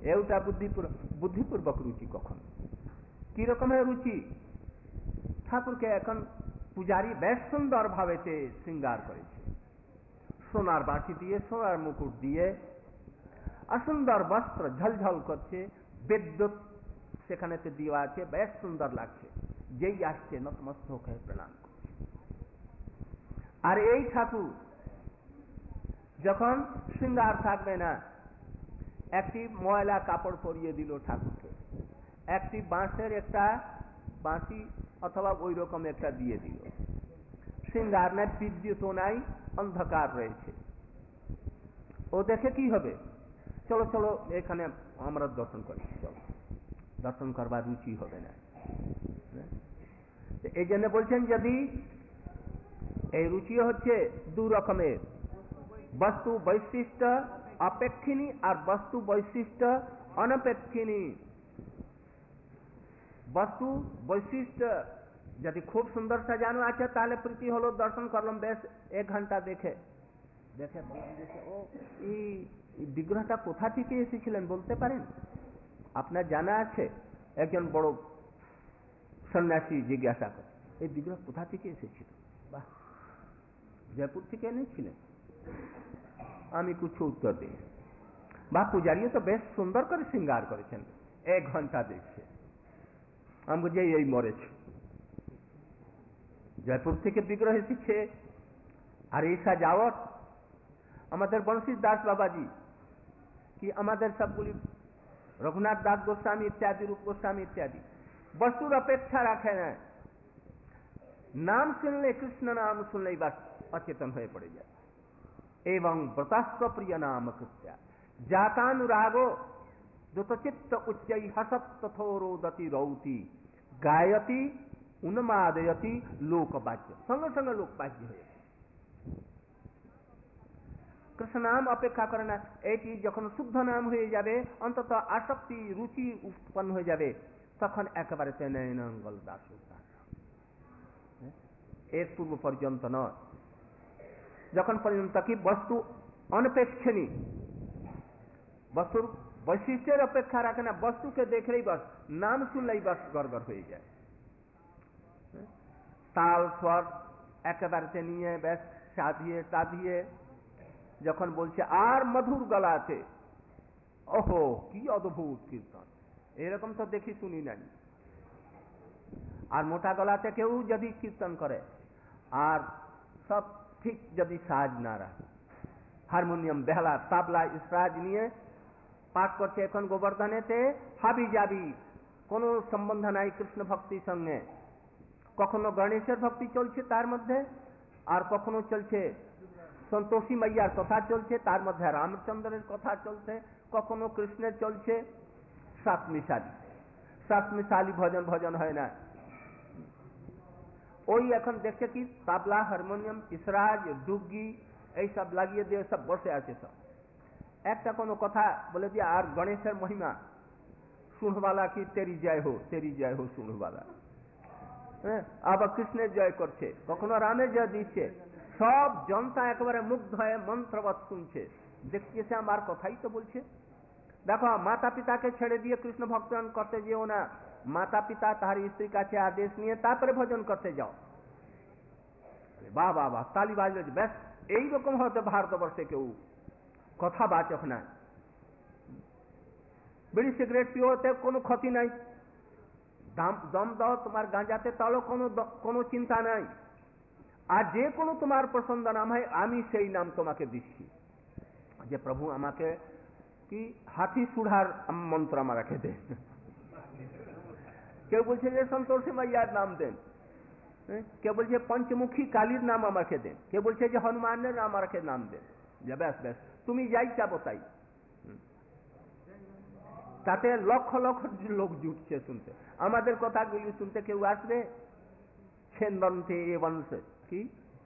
एटा बुद्धिपूर्वक रुचि कखन की रकम है रुचि ठाकुर के एखन पुजारी बेश सुंदर भावेते श्रृंगार करेছে সোনার বাটি দিয়ে সোনার মুকুট দিয়ে असुंदर वस्त्र झलझल करছে विद्युत সেখানেতে দেওয়া আছে বেশ সুন্দর লাগছে যেই আসছে নতমস্তক হয়ে প্রণাম করছে আর এই ঠাকুর যখন শ্রৃঙ্গার থাকবে না একটি ময়লা কাপড় পরিয়ে দিল ঠাকুরকে একটি বাঁশের একটা বাঁশি অথবা ওই রকম একটা দিয়ে দিল শ্রৃঙ্গার না বিদ্যুৎ নাই অন্ধকার রয়েছে ও দেখে কি হবে চলো চলো এখানে আমরা দর্শন করি চলো দর্শন করবার রুচি হবে না এই জন্য বলছেন যদি এই রুচি হচ্ছে দুই রকমের वस्तु वैशिष्ट अपेक्षिनी और वस्तु वैशिष्ट अनपेक्षिनी वस्तु वैशिष्ट यदि खूब सुंदर सजानो आछे ताहले प्रीति हलो दर्शन करलाम बेश 1 घंटा देखे देखे देखे ओ ई विग्रहटा कोथा थेके एसेछिलेन बोलते पारेन आपनार जाना आछे एकजन बड़ सन्यासी जिज्ञासा करे এই विग्रह कोथा थेके एसेछिल बाह जयपुर थेके এনেছিলেন আমি কিছু উত্তর দিই বা পূজারী তো বেশ সুন্দর করে শ্রৃঙ্গার করেছেন 1 ঘন্টা দেখছে আমি বুঝি এই মরেছে জয়পুর থেকে বিগ্রহ এসেছে আর এই সাজাওয়াট আমাদের বংশী দাস বাবাজি কি আমাদের সবগুলি রঘুনাথ দাস গোস্বামী ইত্যাদি রূপ গোস্বামী ইত্যাদি বস্তুর অপেক্ষা রাখে না নাম শুনলে কৃষ্ণ নাম শুনলেই বাস অচেতন হয়ে পড়ে যায় एवं व्रतास्व प्रिय नाम कृत्या जातानुरागो दुतचित्त उच्चै हसत तथोरोदति रौति गायति उन्मादयति लोकवाच्य संग संग लोकवाच्य है कृष्ण नाम अपेक्षा करना एटी যখন শুদ্ধ নাম হয়ে যাবে অন্তত আসক্তি রুচি উৎপন্ন হয়ে যাবে তখন একেবারে তেনয়নঙ্গল দাসতা এর পূর্ব পর্যন্ত নয় যখন পর্যন্ত কি বস্তু অনপেক্ষণী বস্তুর বৈশিষ্ট্যের অপেক্ষা রাখে না বস্তুকে দেখলেই বাস নাম শুনলেই বাস গড়গড় হয়ে যায় তাল স্বর একেবারে নিয়ে বেশ সাধিয়ে সাধিয়ে যখন বলছে আর মধুর গলাতে ওহো কি অদ্ভুত কীর্তন এরকম তো দেখি শুনি নাই আর মোটা গলাতে কেউ যদি কীর্তন করে আর সব ঠিক যদি সাজ না রাখে হারমোনিয়াম বেহালা তাবলা ইসরাজ নিয়ে পাঠ করছে এখন গোবর্ধনেতে হাবি যাবি কোনো সম্বন্ধ নাই কৃষ্ণ ভক্তির সঙ্গে কখনো গণেশের ভক্তি চলছে তার মধ্যে আর কখনো চলছে সন্তোষী মাইয়ার কথা চলছে তার মধ্যে রামচন্দ্রের কথা চলছে কখনো কৃষ্ণের চলছে সাত মিশালি ভজন ভজন হয় না ওই এখন দেখছে কি তাবলা হারমোনিয়াম ইসরাজ ডুগি এই সব লাগিয়ে দিয়ে সব বসে আছে সব একটা কোনো কথা বলে দিয়ে আর গণেশের মহিমা শুনবালা কি তেরি জয় হো শুনবালা হ্যাঁ আবার কৃষ্ণের জয় করছে কখনো রামের জয় দিচ্ছে সব জনতা একেবারে মুগ্ধ হয়ে মন্ত্রবৎ শুনছে দেখছে আমার কথাই তো বলছে দেখো মাতা পিতাকে ছেড়ে দিয়ে কৃষ্ণ ভক্তন করতে যেও না মাতা পিতা তার স্ত্রীর কাছে আদেশ নিয়ে তারপরে ভজন করতে যাও বাহ বাহ বাহ তালি বাজলে বেশ এইরকম হতে ভারতবর্ষে কেউ কথাবাচক না বিড়ি সিগারেট পিওতে কোনো ক্ষতি নাই দম দাও তোমার গাঁজাতে তাহলে কোনো চিন্তা নাই আর যে কোনো তোমার পছন্দ নাম হয় আমি সেই নাম তোমাকে দিচ্ছি যে প্রভু আমাকে কি হাতি সুড়ার মন্ত্র আমার রেখে দেন কেউ বলছে যে সন্তোষী মাইয়ার নাম দেন কেউ বলছে পঞ্চমুখী কালীর নাম আমাকে দেন কেউ বলছে যে হনুমানের আমাকে নাম দেন যে ব্যাস ব্যাস তুমি যাই চাবো তাই তাতে লক্ষ লক্ষ লোক জুটছে শুনতে আমাদের কথাগুলি শুনতে কেউ আসবে ছেন্দন্তে এ বংশে কি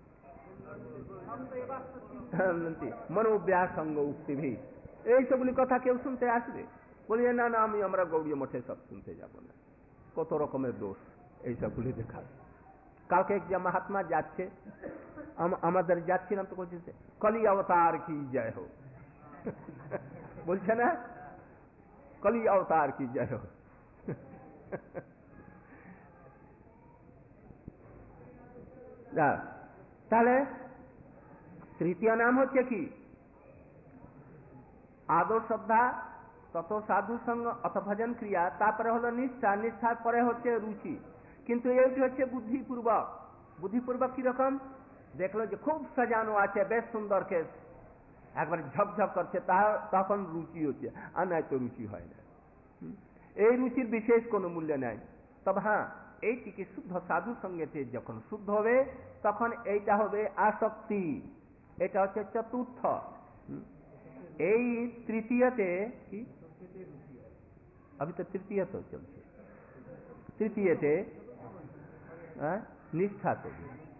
মনোব্যাস সঙ্গ উক্তি ভি এইসবগুলি কথা কেউ শুনতে আসবে বলিয়ে না না আমরা গৌড়ীয় মঠে সব শুনতে যাব না কত রকমের দোষ এইসবগুলি দেখা কালকে এক যে মহাত্মা যাচ্ছে আমাদের যাচ্ছিলাম তো বলছে কলি অবতার কি জয় হোক বলছে না कली अवतार की जय हो। তাহলে তৃতীয় নাম হচ্ছে কি আদর শ্রদ্ধা, তত সাধু সঙ্গ অথ ভজন ক্রিয়া, তারপরে হলো নিষ্ঠা, নিষ্ঠার পরে হচ্ছে রুচি। কিন্তু এইটি হচ্ছে বুদ্ধিপূর্বক। বুদ্ধিপূর্বক কিরকম? দেখলো যে খুব সাজানো আছে, বেশ সুন্দর কেস, একবার ঝকঝক করছে, তখন রুচি হচ্ছে, আর নাই তো রুচি হয় না। এই রুচির বিশেষ কোনো মূল্য নাই। তবে হ্যাঁ, এইটিকে শুদ্ধ সাধু সঙ্গেতে যখন শুদ্ধ হবে তখন এইটা হবে আসক্তি। এটা হচ্ছে চতুর্থ। এই তৃতীয়তে কি अभी तो तृतीय तो चलছে, তৃতীয়তে নিষ্ঠা তো,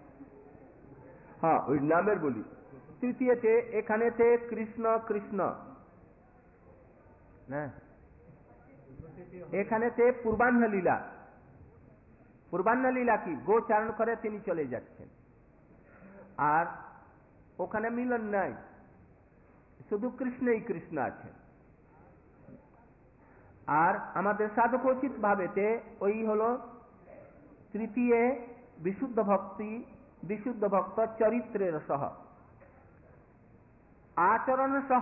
হ্যাঁ ওই নামের বলি। তৃতীয়তে এখানেতে কৃষ্ণ কৃষ্ণ না, এখানেতে পূর্বাহ্ন লীলা। পূর্বাহ্ন লীলা কি? গোচারণ করে তিনি চলে যাচ্ছেন, আর ওখানে মিলন নাই, শুধু কৃষ্ণই কৃষ্ণ আছেন। আর আমাদের সাধকোচিত ভাবেতে ওই হলো তৃতীয় বিশুদ্ধ ভক্তি, বিশুদ্ধ ভক্ত চরিত্রের সহ আচরণ সহ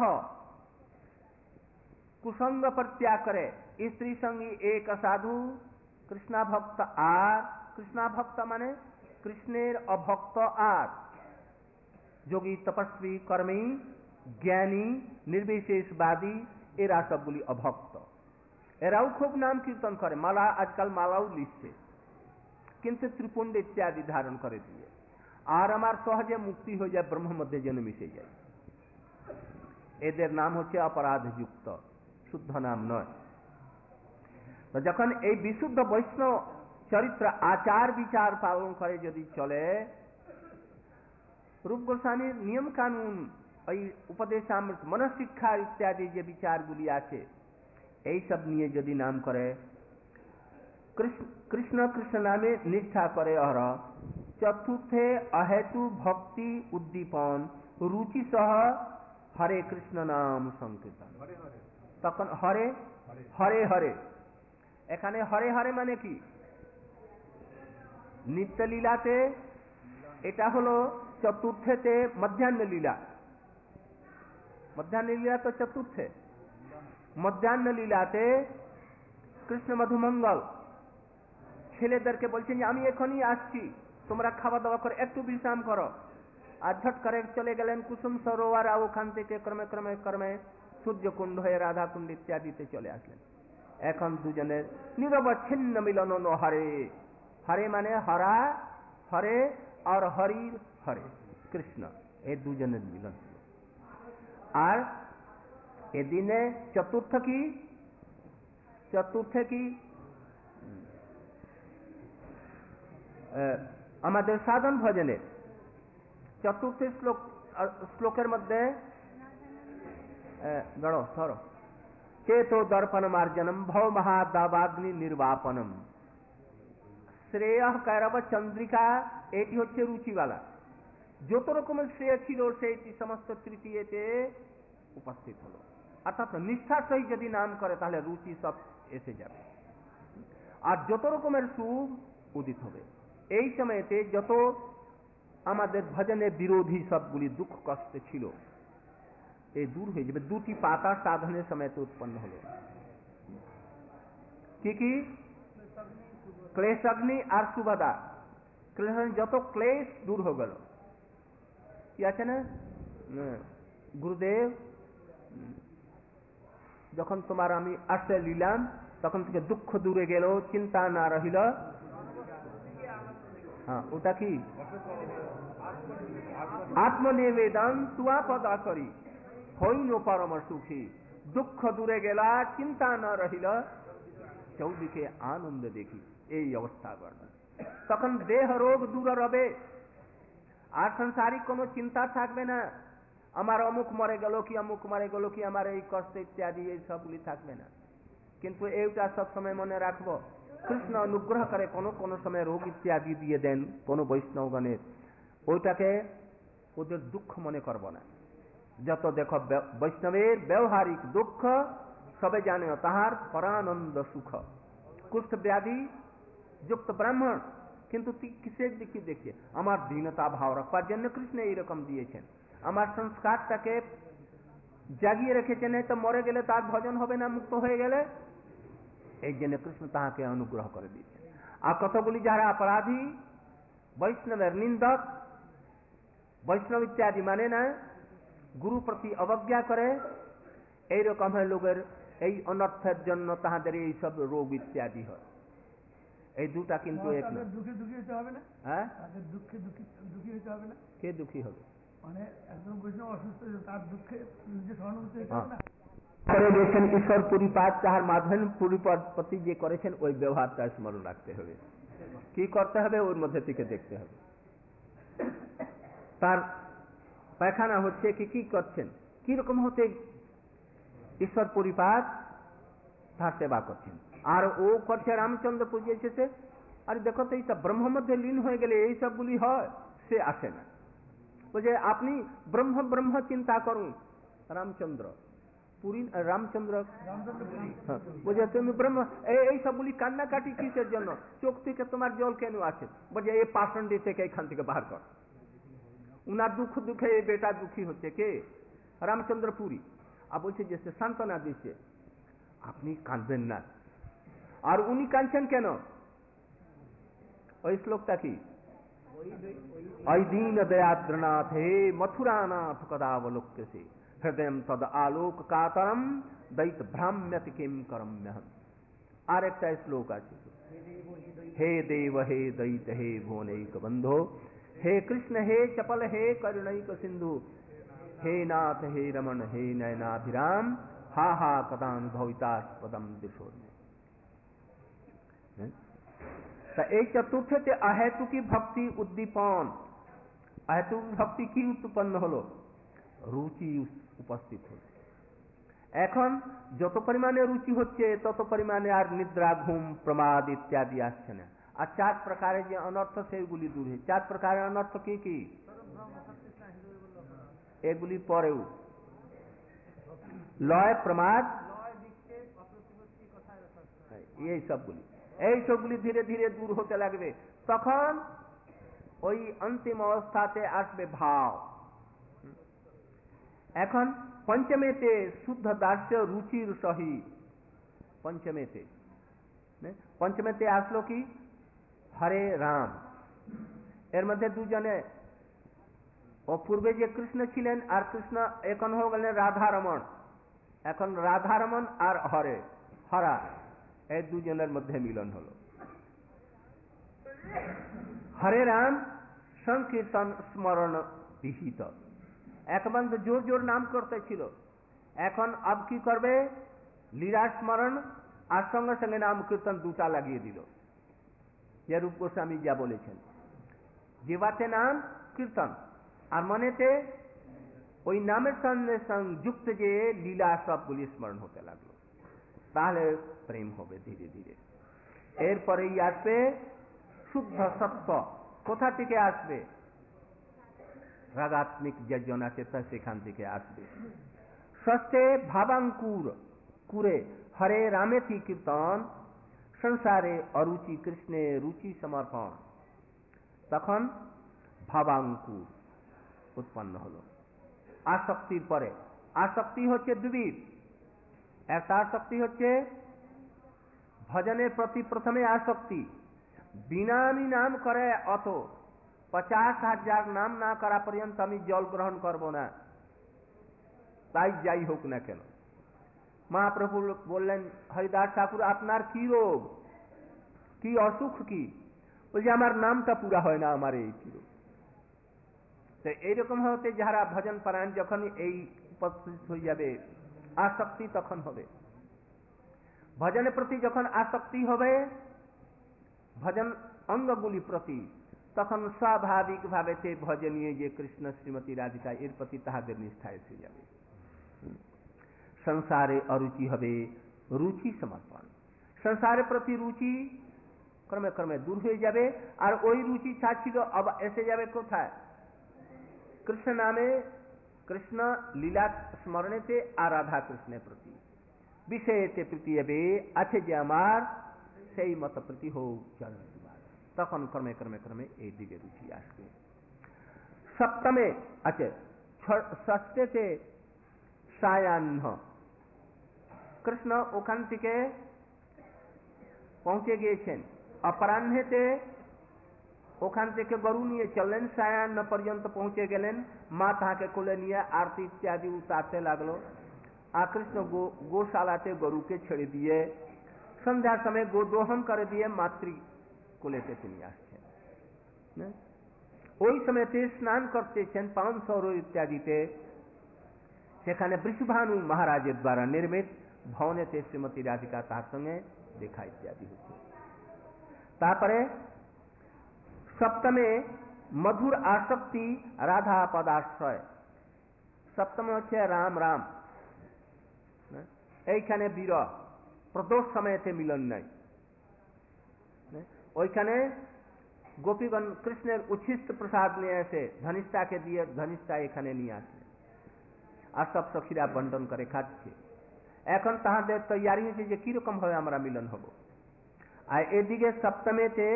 কুসঙ্গ পরিত্যাগ করে স্ত্রী সঙ্গী এক সাধু কৃষ্ণা ভক্ত। আর কৃষ্ণা ভক্ত মানে কৃষ্ণের অভক্ত। আর যোগী, তপস্বী, কর্মী, জ্ঞানী, নির্বিশেষবাদী, এরা সবগুলি অভক্ত। এরাও খুব নাম কীর্তন করে, মালা আজকাল মালাও লিখছে, কিন্তু ত্রিপুণ্ড ইত্যাদি ধারণ করে দিয়ে, আর আমার সহজে মুক্তি হয়ে যায়, ব্রহ্ম মধ্যে যেন মিশে যায়। এদের নাম হচ্ছে অপরাধযুক্ত, শুদ্ধ নাম নয়। তো যখন এই বিশুদ্ধ বৈষ্ণব চরিত্র আচার বিচার পালন করে যদি চলে, রূপ গোস্বামীর নিয়ম কানুন, ওই উপদেশামৃত, মনশিক্ষা ইত্যাদি যে বিচারগুলি আছে, এই সব নিয়ে যদি নাম করে, কৃষ্ণ কৃষ্ণ নামে নিষ্ঠা করে, আর চতুর্থে অহেতু ভক্তি উদ্দীপন রুচি সহ হরে কৃষ্ণ নাম সংকীর্তন, তখন হরে হরে হরে। এখানে হরে হরে মানে কি? নিত্য লীলাতে এটা হলো চতুর্থেতে মধ্যাহ্ন লীলা। মধ্যাহ্ন লীলা তো চতুর্থে। মধ্যাহ্ন লীলাতে কৃষ্ণ মধুমঙ্গল ছেলেদেরকে বলছেন যে আমি এখনই আসছি, তোমরা খাওয়া দাওয়া করে একটু বিশ্রাম করো। আর ঝট করে চলে গেলেন কুসুম সরোবর, আর ওখান থেকে ক্রমে ক্রমে ক্রমে সূর্যকুণ্ড হয়ে রাধাকুণ্ড ইত্যাদিতে চলে আসলেন। এখন দুজনের নিরবচ্ছিন্ন মিলন হরে হরে মানে হরা হরে আর হরির হরে কৃষ্ণ, এই দুজনের মিলন। আর এদিনে চতুর্থ কি? চতুর্থে কি আমাদের সাধন ভজনে চতুর্থ শ্লোকের মধ্যে গড়ো ধরো, চেতো দর্পণ মার্জনম ভব মহাদাবাগ্নি নির্বাপনম শ্রেয় কৈরব চন্দ্রিকা। এটি হচ্ছে রুচিওয়ালা। যত রকমের শ্রেয় ছিল সেইটি সমস্ত তৃতীয়তে উপস্থিত হলো। অর্থাৎ নিষ্ঠার সহিত যদি নাম করে তাহলে রুচি সব এসে যাবে, আর যত রকমের সুখ উদিত হবে। এই সময়তে যত আমাদের ভজনে বিরোধী সবগুলি দুঃখ কষ্ট ছিল, এই দূর হয়ে যাবে। দুটি পাতা সাধনের সময়তে উৎপন্ন হলো, কি কি? ক্লেশ অগ্নি আর সুবাদা। যত ক্লেশ দূর হয়ে গেল। কি আছে না, গুরুদেব যখন তোমার আমি আশ্রয় নিলাম তখন থেকে দুঃখ দূরে গেল, চিন্তা না রহিল। হ্যাঁ, ওটা কি? আত্মনিবেদন তুয়া পদা করি হইল পরম সুখী। দুঃখ দূরে গেলা, চিন্তা না রহিল, চৌদিকে আনন্দ দেখি। এই অবস্থা বর্ণনা। তখন দেহ রোগ দূর হবে, আর সংসারিক কোনো চিন্তা থাকবে না। আমার অমুক মরে গেল কি, অমুক মরে গেল কি, আমার এই কষ্ট ইত্যাদি এই সবগুলি থাকবে না। কিন্তু এইটা সবসময় মনে রাখবো, কৃষ্ণ অনুগ্রহ করে কোনো কোনো সময় রোগ ইত্যাদি দিয়ে দেন কোনো বৈষ্ণবগণের, ওইটাকে ওদের দুঃখ মনে করব না। যত দেখো বৈষ্ণবের ব্যবহারিক দুঃখ सबे जाने তাহার পরানন্দ সুখ। কুষ্ঠ ব্যাধি যুক্ত ব্রাহ্মণ, কিন্তু কিসের দিকে দেখছে? আমার দীনতা ভাব রাখবার জন্য কৃষ্ণ এইরকম দিয়েছেন, আমার সংস্কারটাকে জাগিয়ে রেখেছেন, তো মরে গেলে তার ভজন হবে না মুক্ত হয়ে গেলে, এই জন্য কৃষ্ণ তাহাকে অনুগ্রহ করে দিয়েছেন। আর কতগুলি যারা অপরাধী, বৈষ্ণবের নিন্দক, বৈষ্ণব ইত্যাদি মানে না, গুরু প্রতি অবজ্ঞা করে, এইরকম লোকের এই অনর্থের জন্য তাহাদের এই সব রোগ ইত্যাদি হয়। এই দুটা কিন্তু এক না। দুঃখে দুঃখী হতে হবে না? হ্যাঁ, তাদের দুঃখে দুঃখী হতে হবে না? কে দুঃখী হবে? মানে একজন বৈষ্ণব অসুস্থ, তার দুঃখে নিজে সহানুভূতি হতে হবে না? করে দিয়েছেন ঈশ্বর পুরীপাত, তাহার মাধবেন পুরীপদ প্রতি যে করেছেন ওই ব্যবহারটা স্মরণ রাখতে হবে। কি করতে হবে? ওর মধ্যে থেকে দেখতে হবে। তার পায়খানা হচ্ছে কি করছেন, কি রকম হতে ঈশ্বর পরিপাত তার সেবা করছেন। আর ও করছে রামচন্দ্র পুজো এসেছে, আর দেখো তো এইসব ব্রহ্ম মধ্যে লীন হয়ে গেলে এই সবগুলি হয়, সে আসে না। বলছে আপনি ব্রহ্ম ব্রহ্ম চিন্তা করুন। রামচন্দ্র পুরী, রামচন্দ্র বলছে তুমি ব্রহ্ম, এই সবগুলি কান্নাকাটি কিসের জন্য? চোখ থেকে তোমার জল কেন আছে? বলছে এই পাষণ্ডী থেকে এখান থেকে বাহার কর। উনার দুঃখে এই বেটা দুঃখী হচ্ছে কে? রামচন্দ্র পুরী। আর বলছে যে সে সান্ত্বনা দিচ্ছে, আপনি কাঁদবেন না। আর উনি কাঁদছেন কেন? ওই শ্লোকটা কি? ওই দীন দয়াদ্রনাথ হে মথুরানাথ কদাবলোক্যসে হৃদয় তদ আলোক কাতরম দৈত ভ্রাম্যতি কিম করম্যহম। আর একটা শ্লোক আছে, হে দেব হে দৈত হে ভুবনৈক বন্ধো হে কৃষ্ণ হে চপল হে করুণৈক সিন্ধু হে নাথ হে রমণ হে নয়নাभिराम हा हा कदानुभवितास्पदम दिशो। এই চতুর্থতে অহেতুকি ভক্তি উদ্দীপন। অহেতুক ভক্তি কি উৎপন্ন হলো? রুচি উপস্থিত হল। এখন যত পরিমাণে রুচি হচ্ছে তত পরিমাণে আর নিদ্রা ঘুম প্রমাদ ইত্যাদি আসছে না। আর চার প্রকারের যে অনর্থ সেগুলি দূর হয়ে। চার প্রকারের অনর্থ কি কি? এগুলি পরেও লয় প্রমাদ এই সবগুলি ধীরে ধীরে দূর হতে লাগবে। তখন ওই অন্তিম অবস্থাতে আসবে ভাব। এখন পঞ্চমেতে শুদ্ধ দাস্য রুচির সহিত। পঞ্চমেতে আসলো কি? হরে রাম। এর মধ্যে দুজনে, ও পূর্বে যে কৃষ্ণ ছিলেন আর কৃষ্ণ এখন হয়ে গেলেন রাধারমণ। এখন রাধারমণ আর হরা, এই দুজনের মধ্যে মিলন হলো। হরে রাম সংকীর্তন স্মরণ বিহিত। একবার তো জোর জোর নাম করতে ছিল, এখন আব কি করবে? লীলা স্মরণ আর সঙ্গে সঙ্গে নাম কীর্তন দুটা লাগিয়ে দিল। যে রূপ গোস্বামী যা বলেছেন, জিহ্বাতে নাম কীর্তন আর মনেতে ওই নামের সঙ্গে সংযুক্ত যে লীলা সবগুলি স্মরণ হতে লাগলো। তাহলে প্রেম হবে ধীরে ধীরে। এরপরেই আসবে শুদ্ধ সত্য। কোথা থেকে আসবে? রাগাত্মিক যে জন আছে তা সেখান থেকে আসবে। ষষ্ঠে ভাবাঙ্কুর কুরে হরে রামেতি কীর্তন সংসারে অরুচি কৃষ্ণে রুচি সমর্পণ। তখন ভাবাঙ্কুর উৎপন্ন হলো। আসক্তির পরে আসক্তি হচ্ছে দুবিধ। একটা আসক্তি হচ্ছে ভজনের প্রতি প্রথমে আসক্তি, বিনা আমি নাম করে অত 50,000 নাম না করা পর্যন্ত আমি জল গ্রহণ করব না, তাই যাই হোক না কেন। মহাপ্রভু বললেন, হরিদাস ঠাকুর আপনার কি রোগ, কি অসুখ কি? বলছে আমার নামটা পুরা হয় না, আমার এই কি রোগ। তো এইরকম হতে যারা ভজন পারায়ণ যখন এই উপস্থিত হয়ে যাবে আসক্তি তখন হবে। ভজনের প্রতি যখন আসক্তি হবে, ভজন অঙ্গগুলি প্রতি, তখন স্বাভাবিক ভাবে সে ভজনীয় যে কৃষ্ণ শ্রীমতী রাধিকা এর প্রতি তাহাদের নিষ্ঠা এসে যাবে। সংসারে অরুচি হবে রুচি সমর্পণ। সংসারের প্রতি রুচি ক্রমে ক্রমে দূর হয়ে যাবে। আর ওই রুচি ছাড়ছিল এসে যাবে কোথায়? কৃষ্ণ নামে, কৃষ্ণ লীলা স্মরণেতে আর রাধা কৃষ্ণের প্রতি। বিষয়েতে প্রীতি হবে আছে যে আমার, সেই মত প্রীতি হোক চরণ দুয়ার। তখন ক্রমে ক্রমে ক্রমে এই দিকে রুচি আসবে। সপ্তমে আছে ষষ্ঠেতে সায়াহ্ন। কৃষ্ণ ওখান থেকে পৌঁছে গিয়েছেন, অপরাহ্নেতে ওখান থেকে গরু নিয়ে চললেন, সায়াহ্ন পর্যন্ত পৌঁছে গেলেন। মা তাহাকে কোলে নিয়ে আরতি ইত্যাদি উতারতে লাগলো। আর কৃষ্ণ গোশালাতে গরুকে ছেড়ে দিয়ে সন্ধ্যার সময় গোদোহন করে দিয়ে মাতৃ কোলেতে তিনি আসছেন। ওই সময়তে স্নান করতেছেন পান সরোবর ইত্যাদিতে। সেখানে বৃষভানু মহারাজের দ্বারা নির্মিত ভবনেতে শ্রীমতী রাধিকা তার সঙ্গে দেখা ইত্যাদি হচ্ছে। তারপরে সপ্তমে মধুর আসক্তি রাধা পদাশ্রয়। সপ্তমে হচ্ছে রাম রাম। এইখানে বিরহ, প্রদোষ সময়তে মিলন নাই। ওইখানে গোপীগণ কৃষ্ণের উচ্ছিষ্ট প্রসাদ নিয়ে এসে ধনিষ্ঠাকে দিয়ে ধনিষ্ঠা এখানে নিয়ে আসে, আর সব সখীরা বন্টন করে খাচ্ছে। এখন তাহাদের তৈয়ারি হয়েছে যে কিরকম ভাবে আমরা মিলন হব। আর এদিকে সপ্তমেতে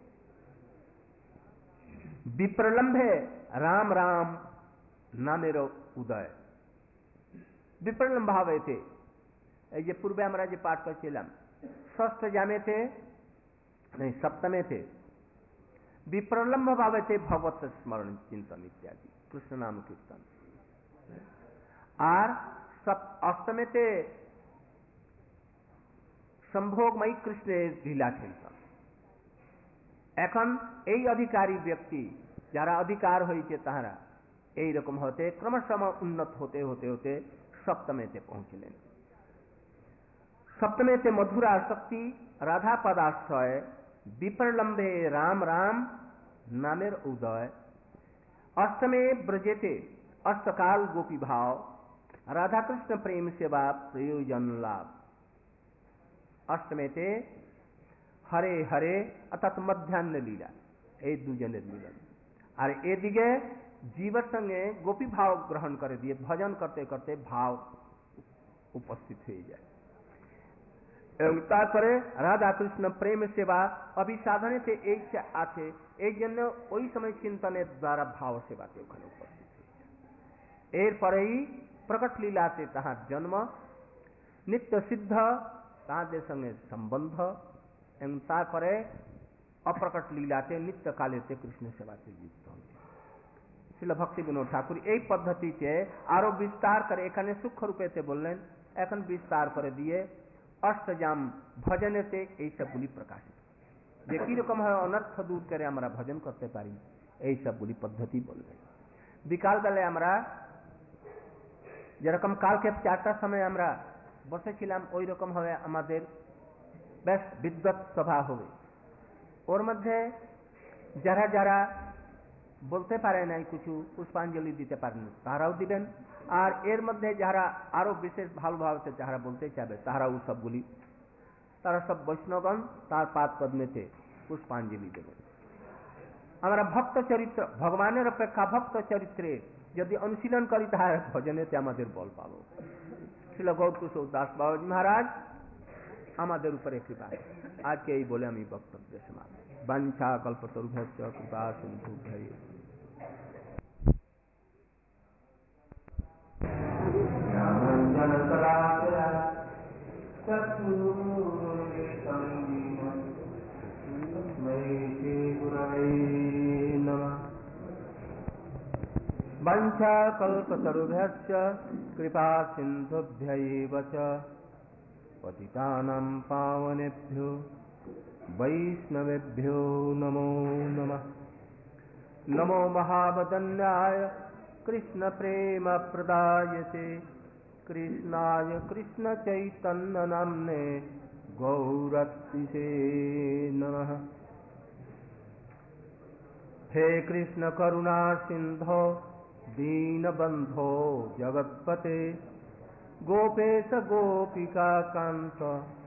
বিপ্রলম্বে রাম রাম নামের উদয়। বিপ্রলম্ব ভাবেতে এই যে পূর্বে আমরা যে পাঠ করছিলাম, ষষ্ঠ জামেতে সপ্তমেতে বিপ্রলম্ব ভাবেতে ভগবত স্মরণ চিন্তন ইত্যাদি কৃষ্ণ নাম কীর্তন। আর অষ্টমেতে সম্ভোগময়ী কৃষ্ণের লীলা চিন্তন। এখন এই অধিকারী ব্যক্তি যারা অধিকার হয়েছে তাহারা এইরকম হতে ক্রমশঃ উন্নত হতে হতে হতে সপ্তমেতে পৌঁছলেন। সপ্তমেতে মধুর আসক্তি রাধা পদাশ্রয়, বিপ্রলম্বে রাম রাম নামের উদয়। অষ্টমে ব্রজেতে अष्टकाल गोपी भाव, राधा कृष्ण प्रेम सेवा प्रयोजन लाभ। अष्टमेते हरे हरे अर्थात मध्याह्न लीला, এই দুজনের মিলন। আর এদিকে জীবের সঙ্গে গোপী ভাব গ্রহণ করে দিয়ে ভজন করতে করতে ভাব উপস্থিত হয়ে যায়। এবং তারপরে রাধা কৃষ্ণ প্রেম সেবা অভিসাধনেতে এই আছে, এই জন্য ওই সময় চিন্তনের দ্বারা ভাব সেবাতে ওখানে উপস্থিত। এরপরেই প্রকট লীলাতে তাহার জন্ম, নিত্য সিদ্ধ তাহাদের সঙ্গে সম্বন্ধ, এবং তারপরে অপ্রকট লীলাতে নিত্যকালেতে কৃষ্ণ সেবাতে যুক্ত হবে। শিল ভক্তি বিনোদ ঠাকুর এই পদ্ধতিতে আরো বিস্তার করে এখানে সূক্ষ্ম রূপেতে বললেন, এখন বিস্তার করে দিয়ে অষ্টজাম ভজনেতে এই সবগুলি প্রকাশিত, যে কিরকম হয় অনর্থ দূর করে আমরা ভজন করতে পারি, এই সবগুলি পদ্ধতি বললেন। বিকাল বেলায় আমরা যেরকম কালকে 4টার সময় আমরা বসেছিলাম, ওই রকম হবে আমাদের বেশ বিদ্বৎ সভা হবে। ওর মধ্যে যারা যারা বলতে পারে নাই কিছু পুষ্পাঞ্জলি দিতে পারেন তারাও দিবেন, আর এর মধ্যে যারা আরো বিশেষ ভালোভাবে যারা বলতে চাবে তারাও সবগুলি, তারা সব বৈষ্ণবগণ তার পাদ পদ্মেতে পুষ্পাঞ্জলি দেবেন। আমরা ভক্ত চরিত্র, ভগবানের অপেক্ষা ভক্ত চরিত্রে যদি অনুশীলন করি তাহলে ভজনেতে আমাদের বল পাবো। শিল গৌরকিশোর দাস বাবাজি মহারাজ আমাদের উপরে কৃপা। আজকে এই বলে আমি বক্তব্য সমাপ্ত। বাঞ্ছা কল্পতরুভ্যশ্চ কৃপা সিন্ধুভ্যৈব। वंशा कल्पतरुभ्यश्च कृपा सिन्धुभ्यैव च पतितानां पावनेभ्यो वैष्णवेभ्यो नमो नमः। नमो महावदन्याय कृष्णप्रेमप्रदायते कृष्णाय कृष्णचैतन्यनाम्ने गौरतिसे नमः। हे कृष्ण करुणा सिन्धो दीनबन्धो जगत्पते गोपेश गोपिका कान्त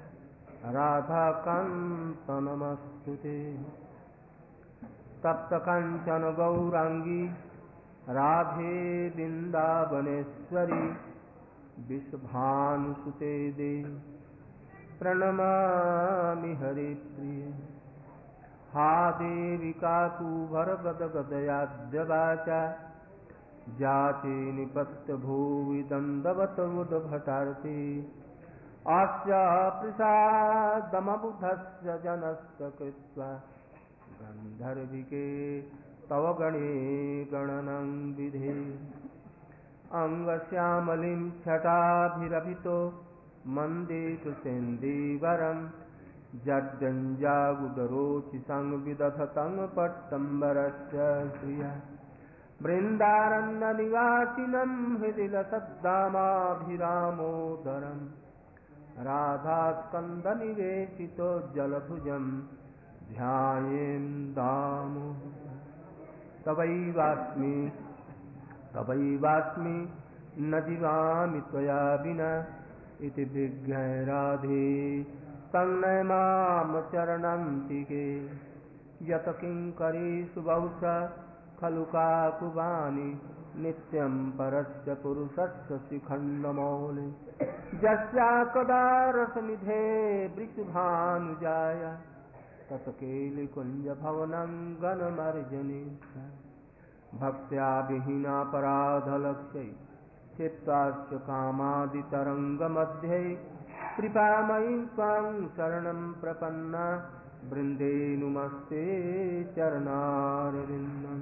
राधाकान्त नमस्तुते। तप्त काञ्चन गौरांगी राधे वृन्दावनेश्वरी विषभानुसुते देव प्रणमामि हरिप्रिय। हा देवी काकुभर गद गदयाद्य वाचा जाचे निपत्य भुवि दंडवत उद्भटार्थे आस्य प्रसादमबुधस्य जनस्य कृत्वा गंधर्विके तव गणे गणनं विधे। अंगश्यामलिं छटाभिरभितो मंदेतु सेन्दीवरं जड्डञ्जागुदरोचि संविदधतं पट्टम्बरस्य श्रिया। बृन्दारण्यनिवासिनं हृदि लसद्दामाभिरामोदरं राधास्कन्दनिवेशितो जलभुजं ध्यायेन् दामोदरम्। तवैवास्मि न जीवामि त्वया विना इति विज्ञाय राधे तन्नय माम चरणन्तिके। यत किङ्करीषु बहुशः खलु काकुवानि नित्यं परस्य पुरुषस्य शिखण्डमौले। यस्या कदा रसनिधे वृषभानुजाय तत्केलिकुञ्जभवनं गणमर्जने। भक्त्या विहीनापराधलक्ष्यै चित्तास्य कामादितरङ्गमध्ये कृपामयी त्वां शरणं प्रपन्ना वृन्दे नुमस्ते चरणारविन्दम्।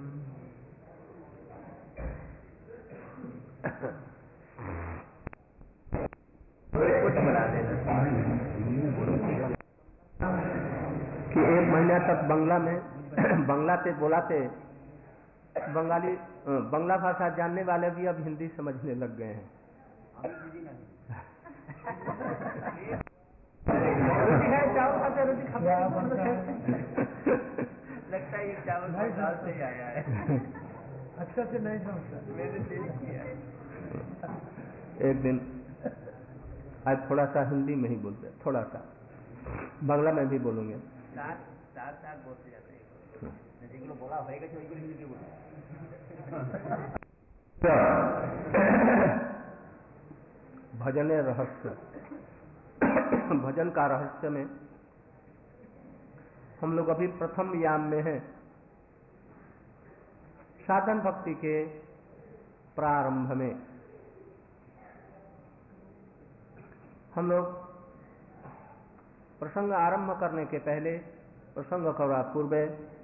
कि एक महीना तक बंगला पे बोलाते बंगाली बंगला भाषा जानने वाले भी अब हिंदी समझने लग गए हैं। लगता है ये चावल दाल से ही आया है। अच्छा से नहीं समझता। मैंने टेस्ट किया। एक दिन आज थोड़ा सा हिंदी में ही बोलते, थोड़ा सा बांग्ला में भी बोलूंगे। साथ बोलते जाते हैं। যেগুলো বলা হয়ে গেছে ওইগুলো হিন্দিতে বলুন। भजन रहस्य, भजन का रहस्य में हम लोग अभी प्रथम याम में हैं। साधन भक्ति के प्रारंभ में हम लोग प्रसंग आरंभ करने के पहले प्रसंग करा पूर्वे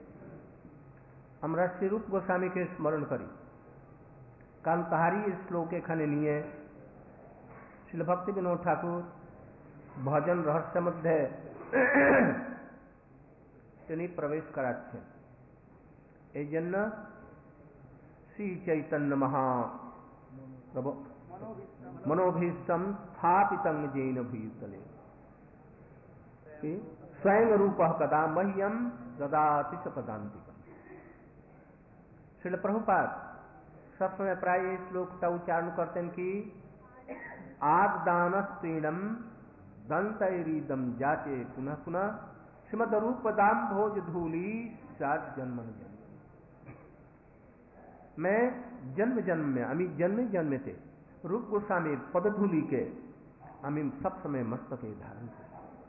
আমরা শ্রী রূপ গোস্বামীকে স্মরণ করি, কারণ তাহারই শ্লোক এখানে নিয়ে শ্রীল ভক্তি বিনোদ ঠাকুর ভজন রহস্যের মধ্যে তিনি প্রবেশ করাচ্ছেন। এই জন্য শ্রী চৈতন্য মহাপ্রভু मनोभीष्टम स्थापितं येन भूतले स्वयं रूपः कदा मह्यम ददाति सपदान्तिकम्। श्रील प्रभुपाद सब समय प्राय श्लोक का उच्चारण करते हैं कि आदानस्त्रीणम दंतैरीदम जाते पुनः पुनः श्रीमद रूपदाम भोज धूली सात जन्म जन्म। मैं जन्म जन्म में अमी जन्म जन्म थे रूप गोस्वामी पदधूली के अमी सब समय मस्तके धारण कर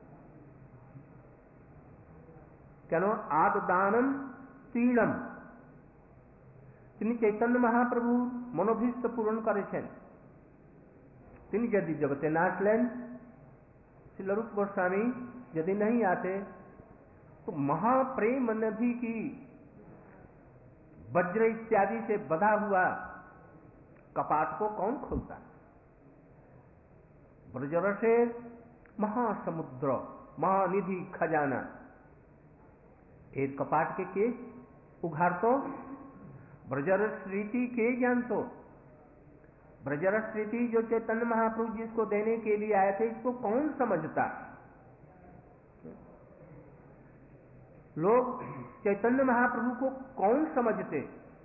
কেন আদানম তীড়ম। তিনি চৈতন্য মহাপ্রভু মনোভীষ্ট পূরণ করেছেন। তিনি यदि जगते न আসলেন, श्रील रूप गोस्वामी यदि नहीं आते तो महाप्रेम नदी की वज्र इत्यादि से बधा हुआ कपाट को कौन खोलता? ब्रजरसे महासमुद्र महानिधि खजाना एक कपाट के उघार तो ब्रजरस रीति के ज्ञान तो ब्रजरस रीति जो चैतन्य महाप्रभु जिसको देने के लिए आए थे इसको कौन समझता? लोग चैतन्य महाप्रभु को कौन समझते?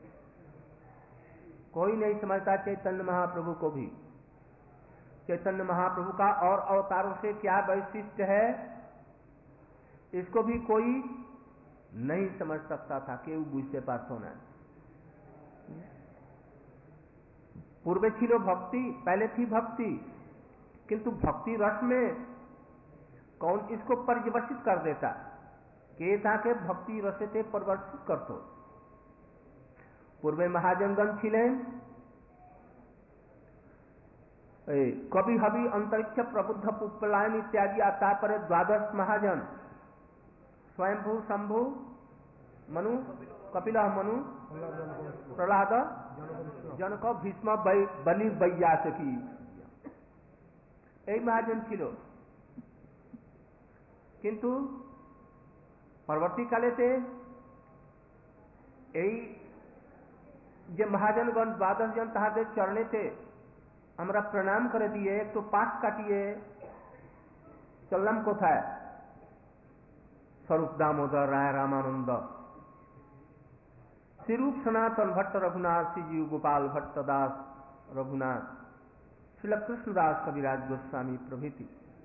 कोई नहीं समझता चैतन्य महाप्रभु को भी। चैतन्य महाप्रभु का और अवतारों से क्या वैशिष्ट्य है इसको भी कोई नहीं समझ सकता था। केव बुझते पास होना पूर्वे छिलो भक्ति, पहले थी भक्ति, किंतु भक्ति रस में कौन इसको परिवर्तित कर देता के ताके भक्ति रसे ते परिवर्तित करतो। पूर्वे महाजनगण छिले कवि हवि अंतरिक्ष प्रबुद्ध पुष्पलायन इत्यादि आता पर द्वादश महाजन स्वयंभू शंभु मनु कपिल मनु प्रहलाद जनक भीष्म बलि वैयासकी এই महाजन ছিল। কিন্তু পরবর্তীকালেতে এই যে মহাজনগণ 12 জন তাহাদের চরণেতে আমরা প্রণাম করে দিয়ে একটু পাশ কাটিয়ে চললাম কোথায়? स्वरूप दामोदर राय रामानंद, श्रीरूप सनातन भट्ट रघुनाथ, श्रीजीव गोपाल भट्ट दास रघुनाथ, श्रील कृष्णदास कविराज गोस्वामी प्रभृति।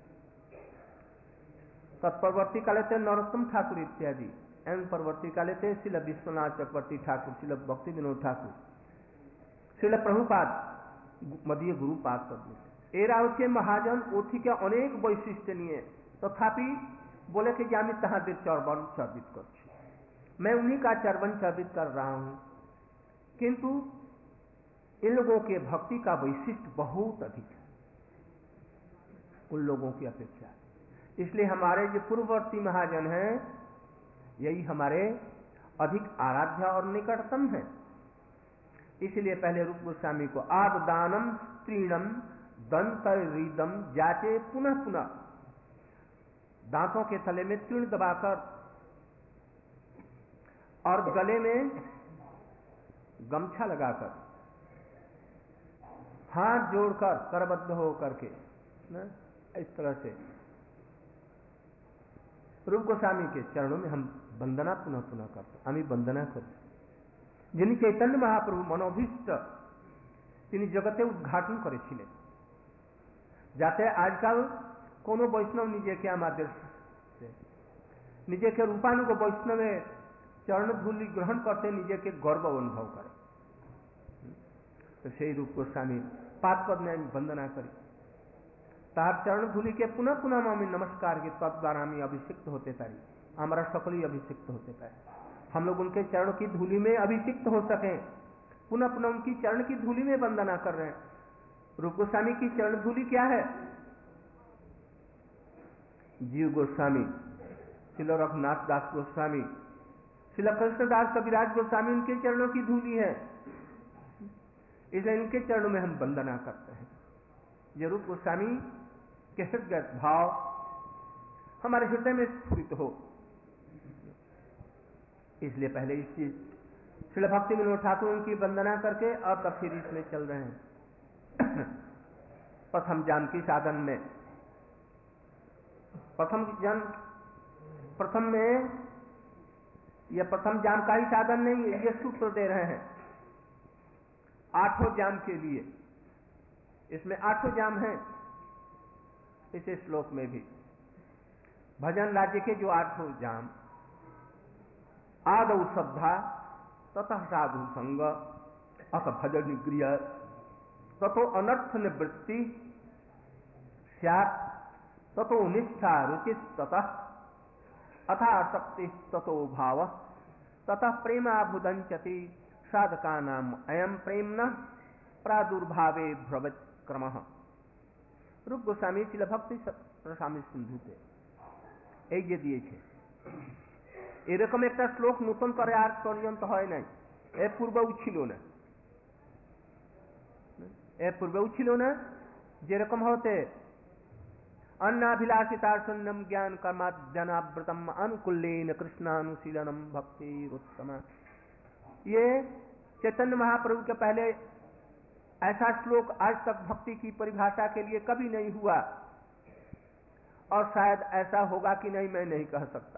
तत्परवर्ती काले थे नरोत्तम ठाकुर इत्यादि, एवं परवर्ती काले थे श्रील विश्वनाथ चक्रवर्ती ठाकुर, श्रील भक्ति विनोद ठाकुर, श्रील प्रभुपाद मदीय गुरुपाद पद्म। एरा হচ্ছে মহাজন ও থেকে অনেক বৈশিষ্ট্য নিয়ে, তথাপি बोले कि আমি তাহাদের চরণ চর্বিত করছি, मैं उन्हीं का चरवन चर्वित कर रहा हूं। किंतु इन लोगों के भक्ति का वैशिष्ट बहुत अधिक है उन लोगों की अपेक्षा। इसलिए हमारे जो पूर्ववर्ती महाजन हैं यही हमारे अधिक आराध्य और निकटतम है। इसलिए पहले रूप गोस्वामी को आद दानम स्त्रीणम दंत रीदम जाचे पुनः पुनः, दांतों के तले में तीर्ण दबाकर और गले में गमछा लगाकर, हाथ जोड़कर करबद्ध होकर के इस तरह से रूप गोस्वामी के चरणों में हम वंदना पुनः पुनः करते। আমি वंदना करी যিনি চৈতন্য মহাপ্রভু মনোভীষ্ট তিনি জগতে উদ্ঘাটন করেছিলেন, যাতে আজকাল কোনো বৈষ্ণব নিজেকে আমাদের নিজেকে রূপানুগ বৈষ্ণবের চরণধূলি গ্রহণ করতে নিজেকে গর্ব অনুভব করে। তো সেই রূপ গোস্বামী পাদপদ में আমি वंदना करी, তার চরণধূলিকে পুনঃ পুনঃ আমি नमस्कार के तद्वारा আমি अभिषिक्त होते पारी, हमारा সকলেই अभिषिक्त होते पारे, हम लोग उनके चरणों की धूलि में अभिषिक्त हो सके, पुनः पुनः उनकी चरण की धूलि में वंदना कर रहे हैं। रूप गोस्वामी की चरण धूलि क्या है? जीव गोस्वामी, श्रील रघुनाथ दास गोस्वामी, श्रील कृष्णदास कविराज गोस्वामी उनके चरणों की धूलि है, इसलिए इनके चरणों में हम वंदना करते हैं। ये रूप गोस्वामी के हृदय भाव हमारे हृदय में स्फुरित हो, इसलिए पहले इस चीज श्रील भक्ति विनोद ठाकुर उनकी वंदना करके अब तब फिर इसमें चल रहे हैं। प्रथम जान की साधन में प्रथम में यह प्रथम जाम का ही साधन नहीं, ये सूत्र दे रहे हैं 8 जाम के लिए। इसमें 8 जाम हैं इस श्लोक में भी। भजन राज्य के जो 8 जाम, आदौ श्रद्धा ततः साधु संग अथ भजन निग्रिय ततो अनर्थ निवृत्ति स्यात् ततो निष्ठा रुचि ततः अथा शक्ति ततो भाव ततः प्रेमाभुदंचति साधका नाम अयम प्रेम्न प्रादुर्भावे भ्रवत् क्रमः। रूप गोस्वामी श्रील भक्ति रसामृत सिंधुते এই যে দিয়েছে, এরকম একটা শ্লোক নতুন করে আর পর্যন্ত হয় নাই, এর পূর্বেও ছিল না, যেরকম হতে अन्नाभिलाषितार्षण्यम ज्ञान कर्माद्यनाव्रतम अनुकूलेन कृष्णानुशीलनम भक्तिरुत्तम। ये चैतन्य महाप्रभु के पहले ऐसा श्लोक आज तक भक्ति की परिभाषा के लिए कभी नहीं हुआ, और शायद ऐसा होगा कि नहीं मैं नहीं कह सकता।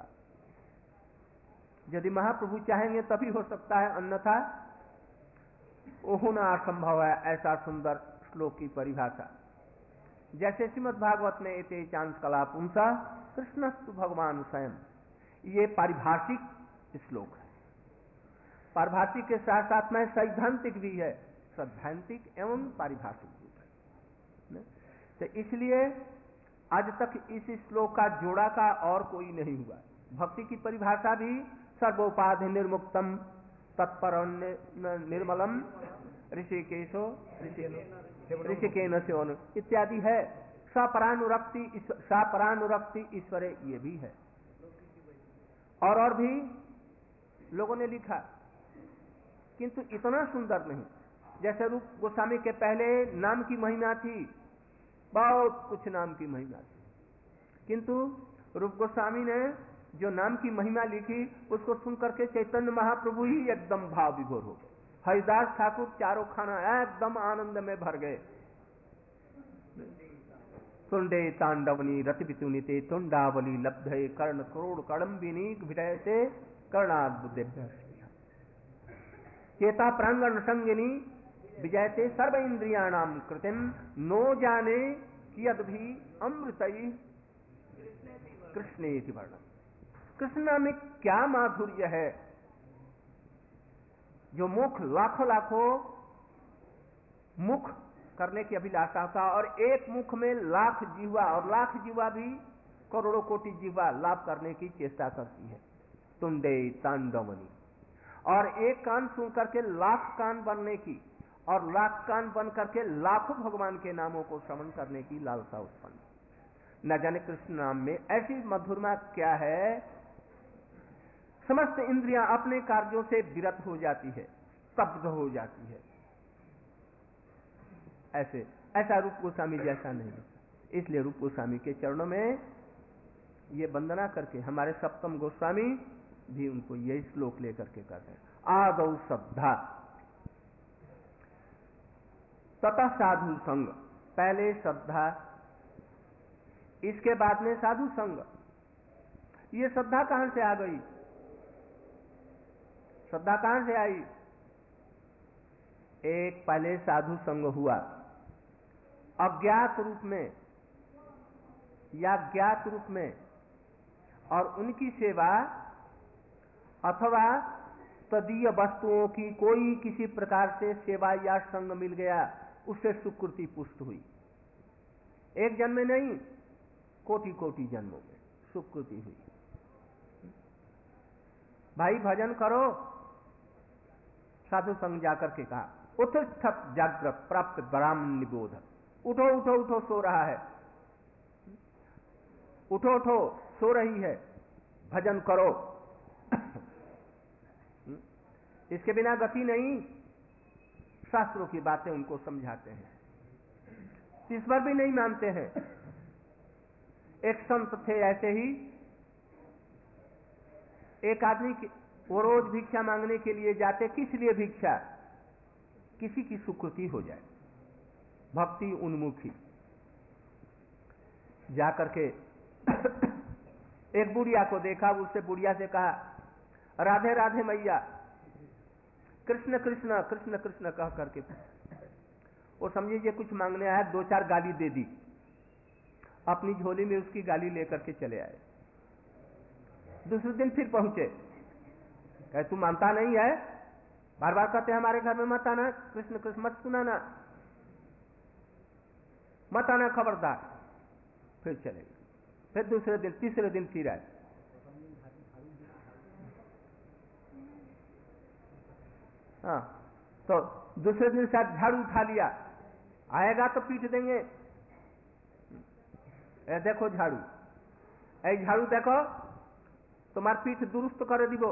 यदि महाप्रभु चाहेंगे तभी हो सकता है, अन्यथा वो होना असंभव है ऐसा सुंदर श्लोक की परिभाषा। जैसे श्रीमद् भागवत में एते चांस कला पुंसा कृष्णस्तु भगवान स्वयं, ये पारिभाषिक श्लोक है। पारिभाषिक के साथ साथ में सैद्धांतिक भी है। सैद्धांतिक एवं पारिभाषिक रूप है। तो इसलिए आज तक इस श्लोक का जोड़ा का और कोई नहीं हुआ। भक्ति की परिभाषा भी सर्वोपाधि निर्मुक्तम तत्पर निर्मलम ऋषिकेशो ऋषिकेन सेवन इत्यादि है। सपरानुरक्ति ईश्वरे ये भी है। और भी लोगों ने लिखा, किंतु इतना सुंदर नहीं। जैसे रूप गोस्वामी के पहले नाम की महिमा थी, बहुत कुछ नाम की महिमा थी, किंतु रूप गोस्वामी ने जो नाम की महिमा लिखी उसको सुनकर के चैतन्य महाप्रभु ही एकदम भाव विभोर हो गए। हरिदास ठाकुर चारों खाना एकदम आनंद में भर गए। तुंडे तांडवनी रतिवितुनिते तुंडावली लब्धे कर्ण करोड़ कड़म्बिनी विडयते कर्णाद्भुतेभ्य चेता प्रांगण संगिनी विजयते सर्व इंद्रियाणाम कृतिम नो जाने कियद भी अमृतई कृष्णेति वर्णन। कृष्ण में क्या माधुर्य है जो मुख लाखों लाखों मुख करने की अभिलाषा था, और एक मुख में लाख जीवा, और लाख जीवा भी करोड़ों कोटि जीवा लाभ करने की चेष्टा करती है। तुंडे तांडवनी, और एक कान सुन करके लाख कान बनने की, और लाख कान बन करके लाखों भगवान के नामों को श्रवण करने की लालसा उत्पन्न। न जाने कृष्ण नाम में ऐसी मधुरमा क्या है, समस्त इंद्रियां अपने कार्यों से विरत हो जाती है, स्तब्ध हो जाती है। ऐसा रूप गोस्वामी जैसा नहीं। इसलिए रूप गोस्वामी के चरणों में ये वंदना करके हमारे सप्तम गोस्वामी भी उनको यही श्लोक लेकर के कहते हैं। आदौ श्रद्धा ततः साधु संग, पहले श्रद्धा, इसके बाद में साधु संग। ये श्रद्धा कहां से आ गई? श्रद्धा कहां से आई? एक पहले साधु संग हुआ, अज्ञात रूप में या ज्ञात रूप में, और उनकी सेवा अथवा तदीय वस्तुओं की कोई किसी प्रकार से सेवा या संग मिल गया, उससे सुकृति पुष्ट हुई। एक जन्म में नहीं, कोटि कोटि जन्मों में सुकृति हुई। भाई भजन करो, साधु संग जाकर के कहा, उत्थत जागृत प्राप्त ब्राह्मण निबोध, उठो उठो उठो, सो रहा है, उठो उठो, सो रही है, भजन करो। इसके बिना गति नहीं। शास्त्रों की बातें उनको समझाते हैं, इस पर भी नहीं मानते हैं। एक संत थे ऐसे ही, एक आदमी वो रोज भिक्षा मांगने के लिए जाते। किस लिए भिक्षा? किसी की सुकृति हो जाए, भक्ति उन्मुखी। जाकर के एक बुढ़िया को देखा, उससे बुढ़िया से कहा, राधे राधे मैया, कृष्ण कृष्ण कृष्ण कृष्ण कह करके वो समझिए कुछ मांगने आया, दो चार गाली दे दी, अपनी झोली में उसकी गाली लेकर के चले आए। दूसरे दिन फिर पहुंचे, कहे तू मानता नहीं है, बार बार कहते हमारे घर में मत आना, कृष्ण कृष्ण मत सुनाना, मत आना, खबरदार। फिर चले गए। फिर दूसरे दिन, तीसरे दिन फिर आए। हाँ, तो दूसरे दिन शायद झाड़ू उठा लिया, आएगा तो पीट देंगे। देखो झाड़ू, ऐ झाड़ू देखो, तुम्हारी पीठ दुरुस्त कर दीबो।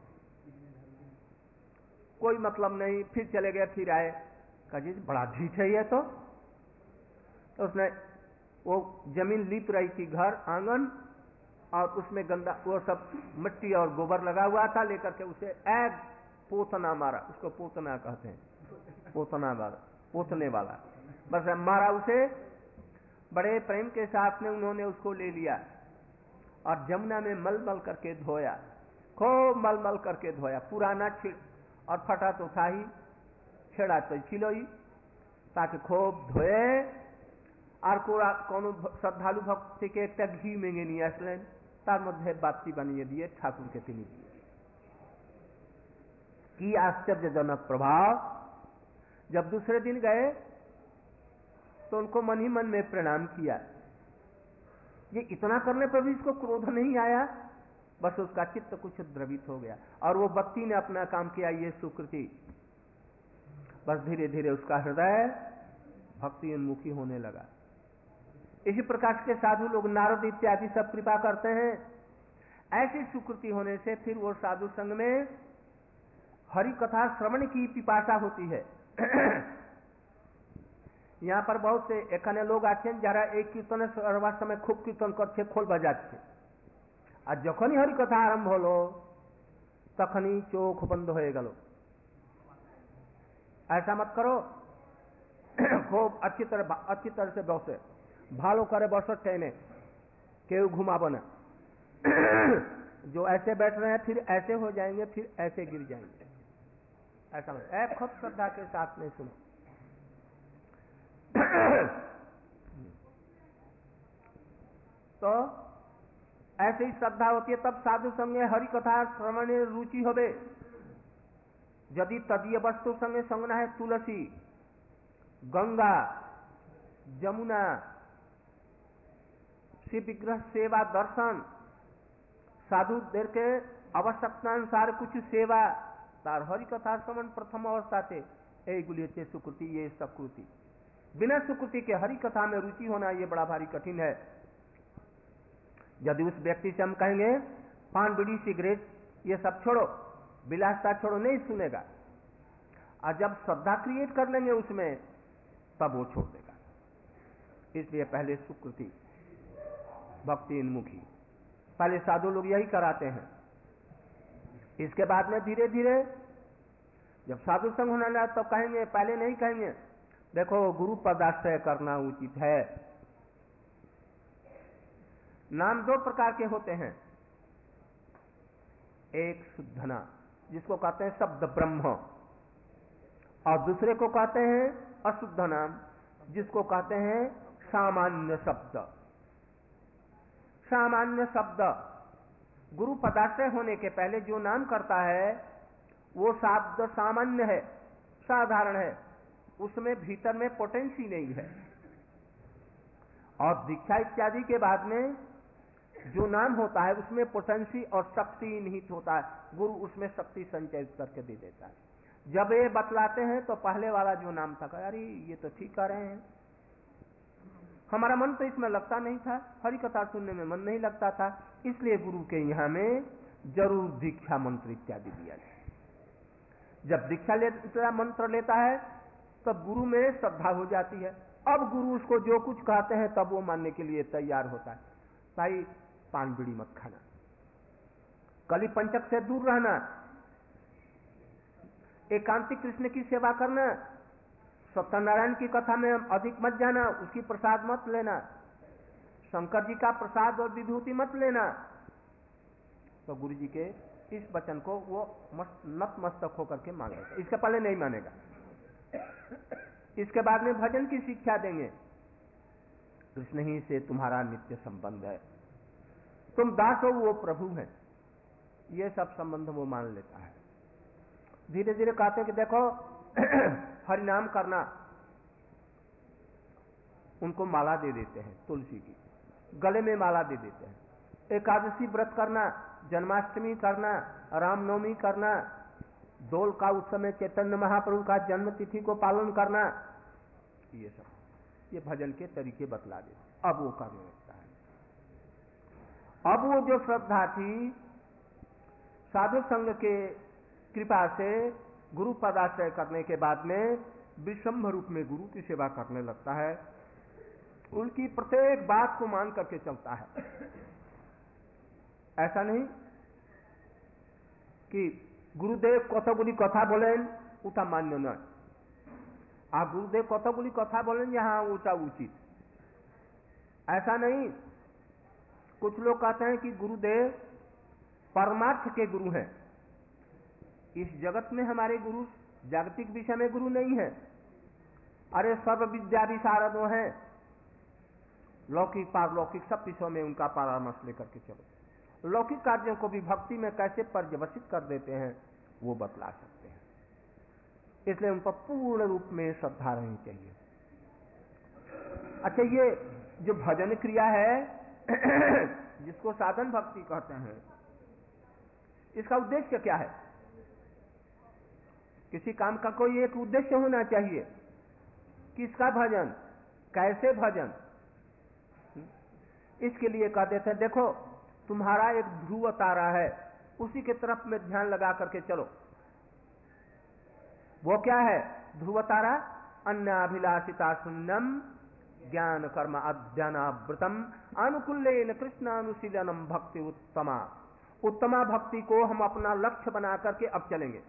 कोई मतलब नहीं, फिर चले गए, फिर आए, कहा जी बड़ा ढीठ है ये तो उसने वो जमीन लीप रही थी, घर आंगन, और उसमें गंदा वो सब मिट्टी और गोबर लगा हुआ था, लेकर के उसे एक पोतना मारा। उसको पोतना कहते हैं, पोतना वाला, पोतने वाला, बस मारा उसे। बड़े प्रेम के साथ में उन्होंने उसको ले लिया और जमुना में मल मल करके धोया, खूब मल मल करके धोया। पुराना छिड़ और फटा तो था ही, छेड़ा तो छिलोई, ताकि खूब धोए। और कोनो श्रद्धालु भक्ति के एक घी मेंगे नहीं आसलें, तार मध्य बाती बनिए दिए ठाकुर के तिनी दिए। की आश्चर्यजनक प्रभाव, जब दूसरे दिन गए तो उनको मन ही मन में प्रणाम किया। ये इतना करने पर भी इसको क्रोध नहीं आया, बस उसका चित्त कुछ द्रवित हो गया और वो बत्ती ने अपना काम किया। ये सुकृति, बस धीरे धीरे उसका हृदय भक्ति उन्मुखी होने लगा। इसी प्रकार के साधु लोग, नारद इत्यादि सब कृपा करते हैं। ऐसी सुकृति होने से फिर वो साधु संग में हरि कथा श्रवण की पिपासा होती है। यहाँ पर बहुत से एखाने लोग आছেন যারা এই কীর্তনের সর্বার সময় খুব কীর্তন করছে, খোল বাজাচ্ছে, আর যখনই হরি কথা আরম্ভ হলো তখনই চোখ বন্ধ হয়ে গেল। ऐसा मत करो, खूब अच्छी तरह से बसे, ভালো করে বসো ট্রেনে, কেউ घुमाबो ना। जो ऐसे बैठ रहे हैं फिर ऐसे हो जाएंगे, फिर ऐसे गिर जाएंगे। ऐसा मत, एक खुद श्रद्धा के साथ में सुनो। तो ऐसे ही श्रद्धा होती है, तब साधु संगे हरि कथा श्रवणे रुचि होवे। यदि तदीय वस्तु संगे संगना है तुलसी, गंगा, जमुना, शिव विग्रह सेवा, दर्शन, साधु देर के आवश्यकतानुसार कुछ सेवा, तार हरि कथा श्रवण प्रथम अवस्था थे। এইগুলি হচ্ছে सुकृति, ये सकृति। बिना सुकृति के हरि कथा में रुचि होना ये बड़ा भारी कठिन है। यदि उस व्यक्ति से हम कहेंगे पान बीड़ी सिगरेट ये सब छोड़ो, विलासता छोड़ो, नहीं सुनेगा। और जब श्रद्धा क्रिएट कर लेंगे उसमें, तब वो छोड़ देगा। इसलिए पहले सुकृति, भक्ति उन्मुखी, पहले साधु लोग यही कराते हैं। इसके बाद में धीरे धीरे जब साधु संग होने लगा तो कहेंगे, पहले नहीं कहेंगे देखो गुरु पदाश्रय करना उचित है। नाम दो प्रकार के होते हैं, एक शुद्ध नाम जिसको कहते हैं शब्द ब्रह्म, और दूसरे को कहते हैं अशुद्ध नाम जिसको कहते हैं सामान्य शब्द। सामान्य शब्द, गुरु पदाश्रय होने के पहले जो नाम करता है वो शब्द सामान्य है, साधारण है, उसमें भीतर में पोटेंसी नहीं है। और दीक्षा इत्यादि के बाद में जो नाम होता है उसमें पोटेंसी और शक्ति निहित होता है। गुरु उसमें शक्ति संचयित करके दे देता है। जब ये बतलाते हैं तो पहले वाला जो नाम था, अरे ये तो ठीक कर रहे हैं, हमारा मन तो इसमें लगता नहीं था, हरि कथा सुनने में मन नहीं लगता था, इसलिए गुरु के यहाँ में जरूर दीक्षा मंत्र इत्यादि दिया जाए। जब दीक्षा लेता मंत्र लेता है तब गुरु में श्रद्धा हो जाती है। अब गुरु उसको जो कुछ कहते हैं तब वो मानने के लिए तैयार होता है। भाई पान बीड़ी मत खाना, कली पंचक से दूर रहना, एकांतिक कृष्ण की सेवा करना, सत्यनारायण की कथा में अधिक मत जाना, उसकी प्रसाद मत लेना, शंकर जी का प्रसाद और विभूति मत लेना। तो गुरु जी के इस वचन को वो नतमस्तक होकर के मान लेगा। इसके पहले नहीं मानेगा। इसके बाद में भजन की शिक्षा देंगे, कृष्ण ही से तुम्हारा नित्य संबंध है, तुम दास हो वो प्रभु है, ये सब संबंध वो मान लेता है। धीरे धीरे कहते हैं कि देखो हरि नाम करना, उनको माला दे देते हैं तुलसी की, गले में माला दे देते हैं। एकादशी व्रत करना, जन्माष्टमी करना, रामनवमी करना, दोल का उत्सव में चैतन्य महाप्रभु का जन्म तिथि को पालन करना, ये सब ये भजन के तरीके बतला देते। अब वो करने लगता है। अब वो जो श्रद्धा थी साधु संघ के कृपा से गुरु पदाश्रय करने के बाद में विषम रूप में गुरु की सेवा करने लगता है। उनकी प्रत्येक बात को मान करके चलता है। ऐसा नहीं कि गुरुदेव कतगुली कथा बोलें उठा मान्य न, आ गुरुदेव कतगुली कथा बोलें यहाँ ऊंचा उचित, ऐसा नहीं। कुछ लोग कहते हैं कि गुरुदेव परमार्थ के गुरु हैं। इस जगत में हमारे गुरु जागतिक विषय में गुरु नहीं है। अरे सर्व विद्या विशारदों हैं, लौकिक पारलौकिक सब विषयों में उनका परामर्श लेकर के चलो। लौकिक कार्यों को भी भक्ति में कैसे पर्यवसित कर देते हैं वो बतला सकते हैं। इसलिए उन पर पूर्ण रूप में श्रद्धा रहनी चाहिए। अच्छा, ये जो भजन क्रिया है जिसको साधन भक्ति कहते हैं, इसका उद्देश्य क्या है? किसी काम का कोई एक उद्देश्य होना चाहिए। किसका भजन, कैसे भजन? इसके लिए कह देते हैं, देखो तुम्हारा एक ध्रुव तारा है, उसी के तरफ में ध्यान लगा करके चलो। वो क्या है ध्रुव तारा? अन्याभिलाषिता शून्यम ज्ञान कर्म अध्ययनावृतम अनुकूलेन कृष्णानुशीलनम भक्ति उत्तमा। उत्तमा भक्ति को हम अपना लक्ष्य बना करके अब चलेंगे।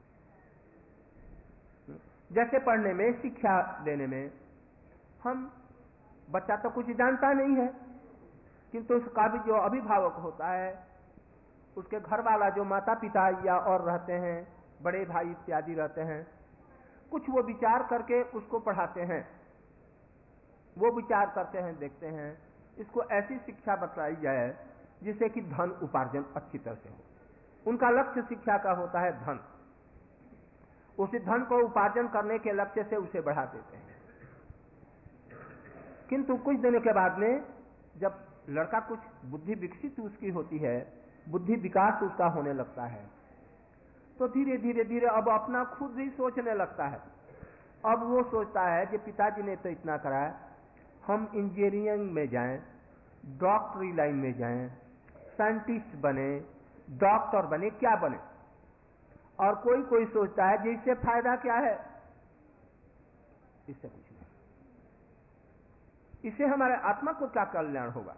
जैसे पढ़ने में, शिक्षा देने में, हम बच्चा तो कुछ जानता नहीं है, किंतु उसका भी जो अभिभावक होता है, उसके घर वाला जो माता पिता या और रहते हैं, बड़े भाई इत्यादि रहते हैं, कुछ वो विचार करके उसको पढ़ाते हैं। वो विचार करते हैं, देखते हैं इसको ऐसी शिक्षा बताई जाए जिससे कि धन उपार्जन अच्छी तरह से हो। उनका लक्ष्य शिक्षा का होता है धन। उसी धन को उपार्जन करने के लक्ष्य से उसे बढ़ा देते हैं। किंतु कुछ दिनों के बाद में जब लड़का कुछ बुद्धि विकसित उसकी होती है, बुद्धि विकास उसका होने लगता है, तो धीरे धीरे धीरे अब अपना खुद ही सोचने लगता है। अब वो सोचता है कि पिताजी ने तो इतना कराया, हम इंजीनियरिंग में जाएं, डॉक्टरी लाइन में जाएं, साइंटिस्ट बने, डॉक्टर बने, क्या बने। और कोई कोई सोचता है कि इससे फायदा क्या है? इससे कुछ नहीं, इससे हमारे आत्मा को क्या कल्याण होगा।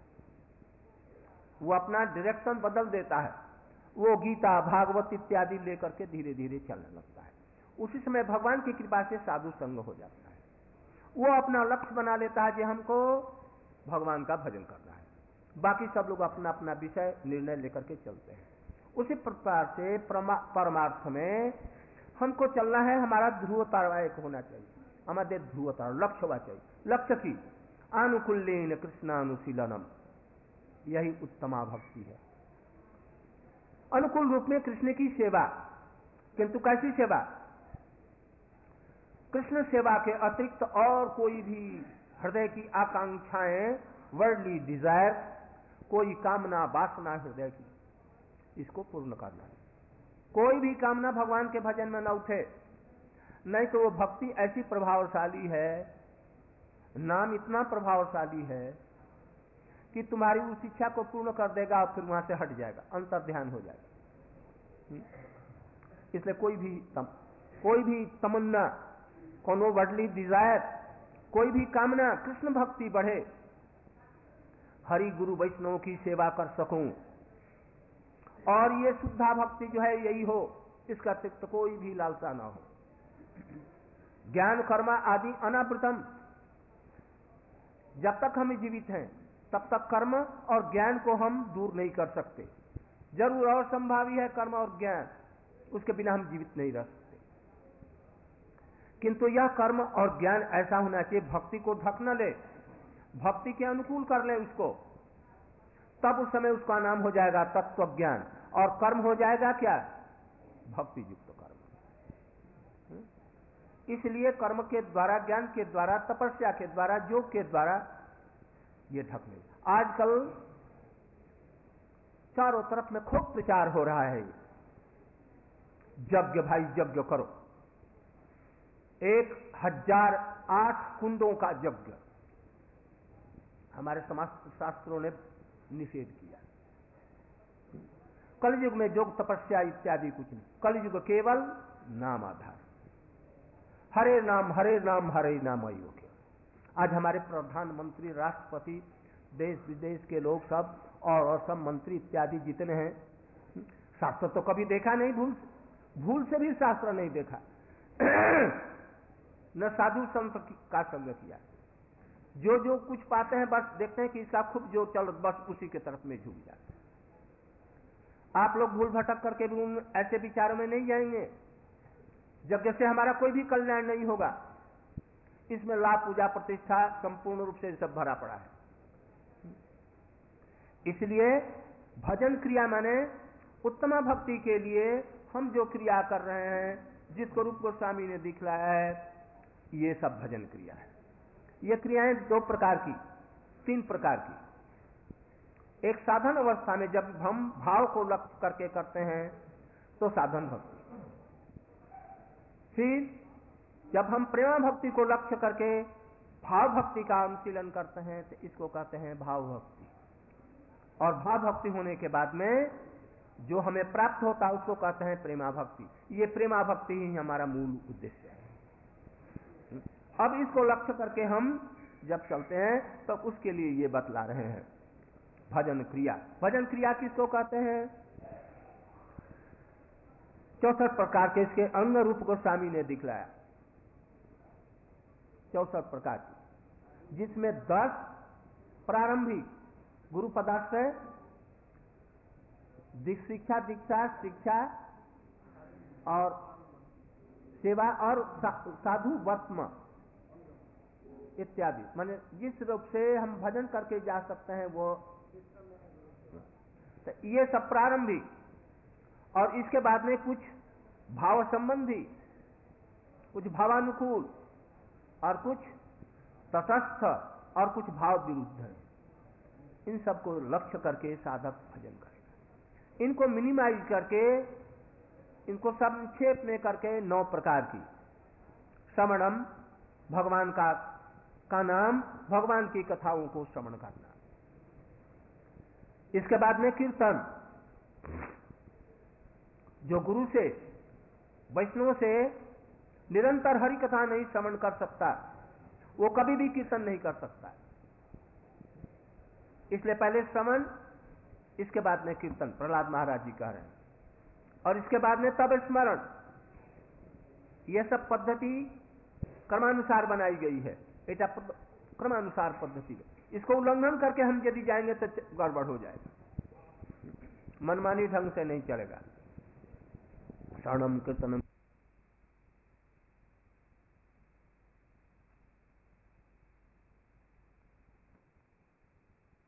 वो अपना डायरेक्शन बदल देता है, वो गीता भागवत इत्यादि लेकर के धीरे धीरे चलने लगता है। उसी समय भगवान की कृपा से साधु संग हो जाता है। वो अपना लक्ष्य बना लेता है कि हमको भगवान का भजन करना है। बाकी सब लोग अपना अपना विषय निर्णय लेकर के चलते हैं। उसी प्रकार से परमार्थ में हमको चलना है। हमारा ध्रुव तारा एक होना चाहिए, हमारे ध्रुव तारा लक्ष्य होना चाहिए। लक्ष्य की अनुकूलेन कृष्णानुशीलनम, यही उत्तमा भक्ति है। अनुकूल रूप में कृष्ण की सेवा, किंतु कैसी सेवा? कृष्ण सेवा के अतिरिक्त और कोई भी हृदय की आकांक्षाएं, वर्ल्डली डिजायर, कोई कामना वासना हृदय की, इसको पूर्ण करना है। कोई भी कामना भगवान के भजन में न उठे, नहीं तो वो भक्ति ऐसी प्रभावशाली है, नाम इतना प्रभावशाली है कि तुम्हारी उस इच्छा को पूर्ण कर देगा और फिर वहां से हट जाएगा, अंतर ध्यान हो जाएगा। इसलिए कोई भी तमन्ना, कोनो वर्ल्डली डिजायर, कोई भी कामना, कृष्ण भक्ति बढ़े, हरि गुरु वैष्णव की सेवा कर सकूं, और ये शुद्धा भक्ति जो है यही हो, इसका अतिरिक्त कोई भी लालसा ना हो। ज्ञान कर्म आदि अनावृतम, जब तक हम जीवित हैं तब तक कर्म और ज्ञान को हम दूर नहीं कर सकते। जरूर और संभावी है कर्म और ज्ञान, उसके बिना हम जीवित नहीं रह सकते। किंतु यह कर्म और ज्ञान ऐसा होना चाहिए भक्ति को ढक न ले, भक्ति के अनुकूल कर ले उसको, तब उस समय उसका नाम हो जाएगा तत्व ज्ञान, और कर्म हो जाएगा क्या? भक्ति युक्त कर्म। इसलिए कर्म के द्वारा, ज्ञान के द्वारा, तपस्या के द्वारा, योग के द्वारा ये ढक ले। आजकल चारों तरफ में खूब प्रचार हो रहा है, यज्ञ भाई यज्ञ करो, 1008 कुंडों का यज्ञ हमारे समाज शास्त्रों ने निषेध किया। कलयुग में योग तपस्या इत्यादि कुछ नहीं, कलयुग केवल नाम आधार, हरे नाम हरे नाम हरे नाम योग। आज हमारे प्रधानमंत्री, राष्ट्रपति, देश विदेश के लोग सब और सब मंत्री इत्यादि जितने हैं, शास्त्र तो कभी देखा नहीं, भूल से भी शास्त्र नहीं देखा, न साधु संत का संग किया। जो कुछ पाते हैं बस देखते हैं कि इसका खूब जो चल, बस उसी के तरफ में झुक जाते हैं। आप लोग भूल भटक करके भी उन ऐसे विचारों में नहीं जाएंगे। यज्ञ से हमारा कोई भी कल्याण नहीं होगा, इसमें लाभ, पूजा, प्रतिष्ठा संपूर्ण रूप से सब भरा पड़ा है। इसलिए भजन क्रिया माने उत्तम भक्ति के लिए हम जो क्रिया कर रहे हैं, जिसको रूप गोस्वामी ने दिखलाया है, ये सब भजन क्रिया है। ये क्रियाएं 2 प्रकार की, 3 प्रकार की। एक साधन अवस्था में जब हम भाव को लक्ष्य करके करते हैं तो साधन भक्ति। फिर जब हम प्रेमा भक्ति को लक्ष्य करके भाव भक्ति का अनुशीलन करते हैं तो इसको कहते हैं भाव भक्ति। और भाव भक्ति होने के बाद में जो हमें प्राप्त होता है उसको कहते हैं प्रेमा भक्ति। ये प्रेमा भक्ति ही हमारा मूल उद्देश्य है। अब इसको लक्ष्य करके हम जब चलते हैं तो उसके लिए ये बतला रहे हैं भजन क्रिया। भजन क्रिया किसको कहते हैं? 64 प्रकार के इसके अंग रूप गोस्वामी ने दिखलाया, 64 प्रकार की, जिसमें 10 प्रारंभिक गुरु पदाश्रय, शिक्षा, दीक्षा, शिक्षा और सेवा और साधु वर्तम इत्यादि, माने जिस रूप से हम भजन करके जा सकते हैं वो, तो ये सब प्रारंभिक। और इसके बाद में कुछ भाव संबंधी, कुछ भावानुकूल और कुछ तटस्थ और कुछ भाव विरुद्ध है। इन सबको लक्ष्य करके साधक भजन करेगा। इनको मिनिमाइज करके, इनको संक्षेप में करके 9 प्रकार की। श्रवणम, भगवान का नाम, भगवान की कथाओं को श्रवण करना। इसके बाद में कीर्तन, जो गुरु से, वैष्णव से निरंतर हरि कथा नहीं श्रवण कर सकता वो कभी भी कीर्तन नहीं कर सकता। इसलिए पहले श्रवण, इसके बाद में कीर्तन, प्रहलाद महाराज जी कह रहे हैं। और इसके बाद में तब स्मरण। यह सब पद्धति क्रमानुसार बनाई गई है, এটা क्रमानुसार पद्धति है। इसको उल्लंघन करके हम यदि जाएंगे तो गड़बड़ हो जाएगा, मनमानी ढंग से नहीं चलेगा। श्रवणम कीर्तनम